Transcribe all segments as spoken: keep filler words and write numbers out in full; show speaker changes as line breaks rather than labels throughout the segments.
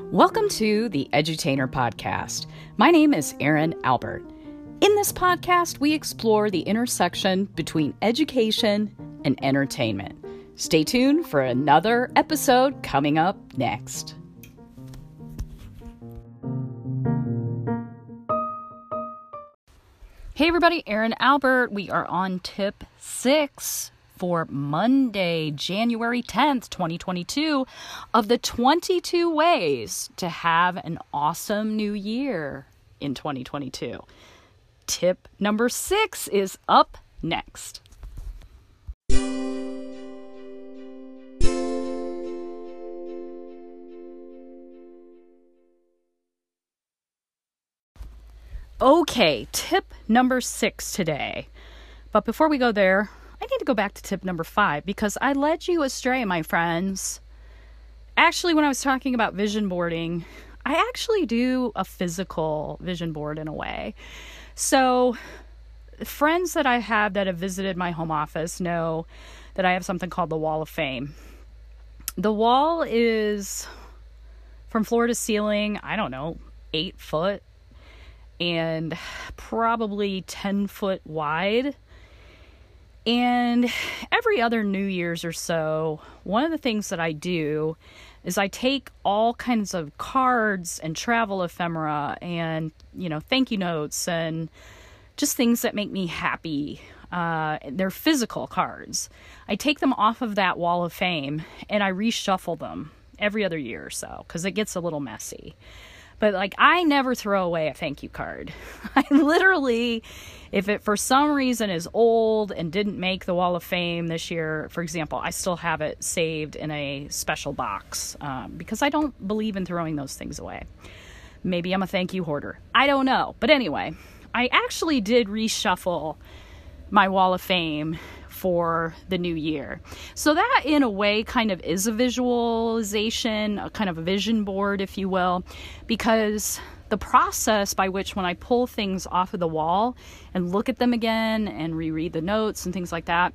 Welcome to the Edutainer Podcast. My name is Erin Albert. In this podcast, we explore the intersection between education and entertainment. Stay tuned for another episode coming up next. Hey everybody, Erin Albert. We are on tip six for Monday, January tenth, twenty twenty-two, of the twenty-two ways to have an awesome new year in twenty twenty-two. Tip number six is up next. Okay, tip number six today. But before we go there, I need to go back to tip number five because I led you astray, my friends. Actually, when I was talking about vision boarding, I actually do a physical vision board in a way. So friends that I have that have visited my home office know that I have something called the Wall of Fame. The wall is from floor to ceiling, I don't know, eight foot and probably ten foot wide. And every other New Year's or so, one of the things that I do is I take all kinds of cards and travel ephemera and, you know, thank you notes and just things that make me happy. Uh, they're physical cards. I take them off of that Wall of Fame and I reshuffle them every other year or so because it gets a little messy. But, like, I never throw away a thank you card. I literally, if it for some reason is old and didn't make the Wall of Fame this year, for example, I still have it saved in a special box um, because I don't believe in throwing those things away. Maybe I'm a thank you hoarder. I don't know. But anyway, I actually did reshuffle my Wall of Fame for the new year. So that in a way kind of is a visualization, a kind of a vision board, if you will, because the process by which when I pull things off of the wall and look at them again and reread the notes and things like that,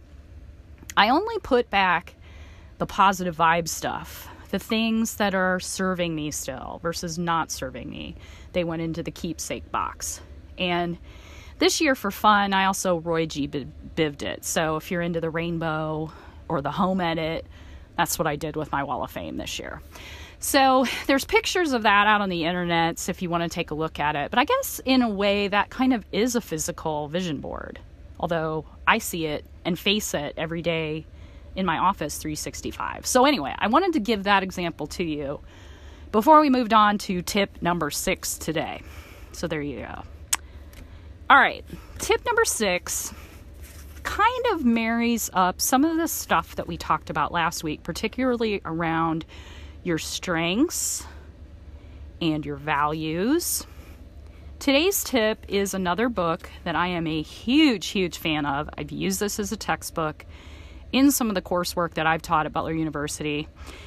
I only put back the positive vibe stuff, the things that are serving me still versus not serving me. They went into the keepsake box. And this year, for fun, I also Roy G. Biv'd it. So if you're into the rainbow or the home edit, that's what I did with my Wall of Fame this year. So there's pictures of that out on the internet so if you want to take a look at it. But I guess in a way that kind of is a physical vision board, although I see it and face it every day in my office three sixty-five. So anyway, I wanted to give that example to you before we moved on to tip number six today. So there you go. All right, tip number six kind of marries up some of the stuff that we talked about last week, particularly around your strengths and your values. Today's tip is another book that I am a huge, huge fan of. I've used this as a textbook in some of the coursework that I've taught at Butler University,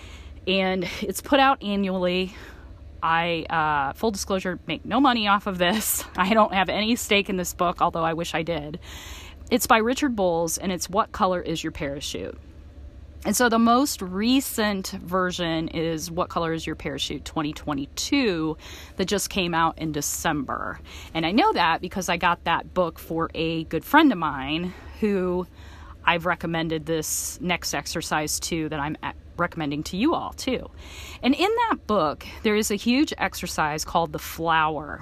and it's put out annually. I, uh, full disclosure, make no money off of this. I don't have any stake in this book, although I wish I did. It's by Richard Bolles, and it's What Color is Your Parachute? And so the most recent version is What Color is Your Parachute twenty twenty-two that just came out in December. And I know that because I got that book for a good friend of mine who I've recommended this next exercise to that I'm at recommending to you all too. And in that book, there is a huge exercise called the flower.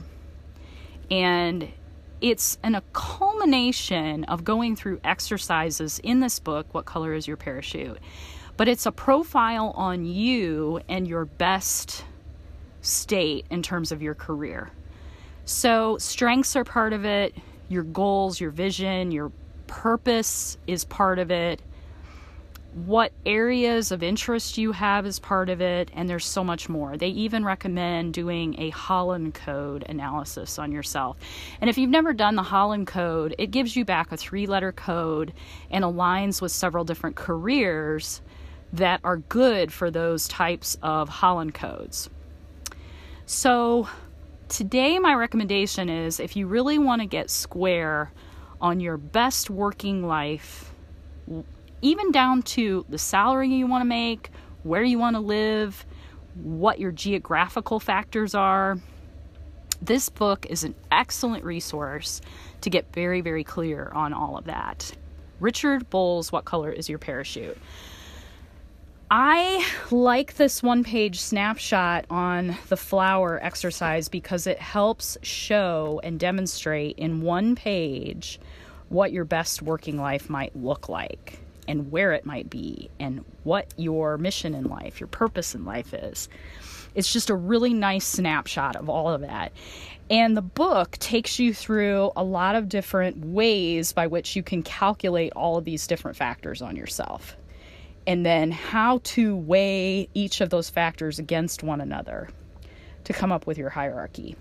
And it's an, a culmination of going through exercises in this book, What Color is Your Parachute? But it's a profile on you and your best state in terms of your career. So strengths are part of it, your goals, your vision, your purpose is part of it. What areas of interest you have is part of it, and there's so much more. They even recommend doing a Holland Code analysis on yourself. And if you've never done the Holland Code, it gives you back a three-letter code and aligns with several different careers that are good for those types of Holland Codes. So today my recommendation is if you really want to get square on your best working life, even down to the salary you want to make, where you want to live, what your geographical factors are. This book is an excellent resource to get very, very clear on all of that. Richard Boles, What Color is Your Parachute? I like this one-page snapshot on the flower exercise because it helps show and demonstrate in one page what your best working life might look like and where it might be and what your mission in life, your purpose in life is. It's just a really nice snapshot of all of that. And the book takes you through a lot of different ways by which you can calculate all of these different factors on yourself. And then how to weigh each of those factors against one another to come up with your hierarchy.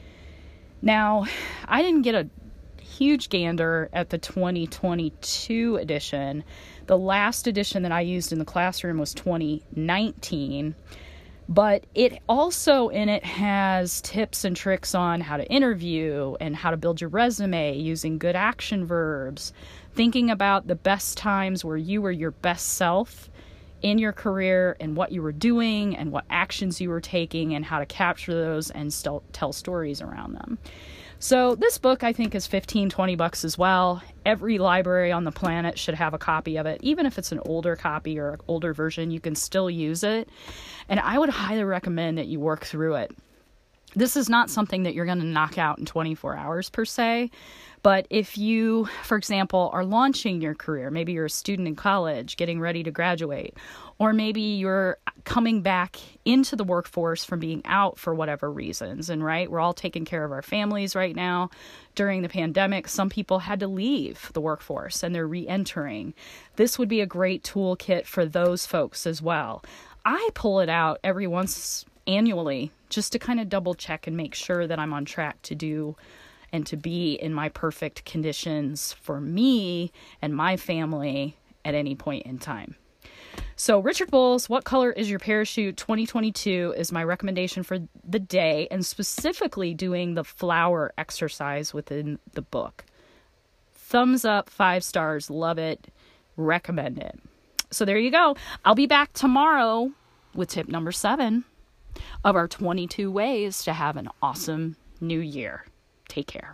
Now, I didn't get a huge gander at the twenty twenty-two edition. The last edition that I used in the classroom was twenty nineteen. But it also in it has tips and tricks on how to interview and how to build your resume using good action verbs, thinking about the best times where you were your best self in your career and what you were doing and what actions you were taking and how to capture those and still tell stories around them. So this book, I think, is fifteen, twenty bucks as well. Every library on the planet should have a copy of it. Even if it's an older copy or an older version, you can still use it. And I would highly recommend that you work through it. This is not something that you're going to knock out in twenty-four hours per se. But if you, for example, are launching your career, maybe you're a student in college getting ready to graduate, or maybe you're coming back into the workforce from being out for whatever reasons. And right, we're all taking care of our families right now. During the pandemic, some people had to leave the workforce and they're re-entering. This would be a great toolkit for those folks as well. I pull it out every once annually just to kind of double check and make sure that I'm on track to do and to be in my perfect conditions for me and my family at any point in time. So Richard Boles, What Color is Your Parachute twenty twenty-two is my recommendation for the day, and specifically doing the flower exercise within the book. Thumbs up, five stars, love it, recommend it. So there you go. I'll be back tomorrow with tip number seven of our twenty-two ways to have an awesome new year. Take care.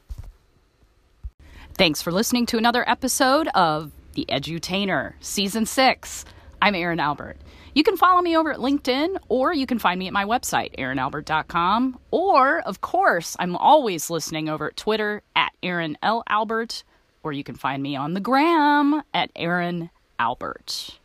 Thanks for listening to another episode of The Edutainer, Season six. I'm Erin Albert. You can follow me over at LinkedIn, or you can find me at my website, erin albert dot com. Or, of course, I'm always listening over at Twitter, at Erin L. Albert. Or you can find me on the gram at Erin Albert.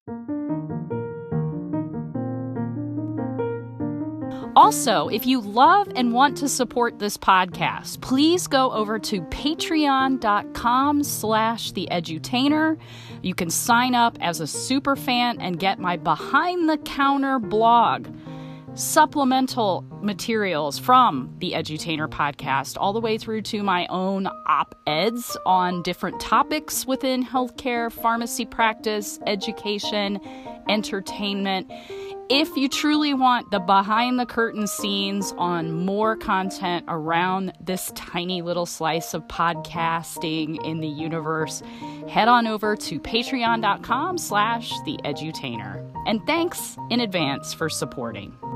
Also, if you love and want to support this podcast, please go over to patreon.com slash the edutainer. You can sign up as a super fan and get my behind the counter blog, supplemental materials from the Edutainer podcast, all the way through to my own op-eds on different topics within healthcare, pharmacy practice, education, entertainment. If you truly want the behind the curtain scenes on more content around this tiny little slice of podcasting in the universe, head on over to patreon.com slash the edutainer. And thanks in advance for supporting.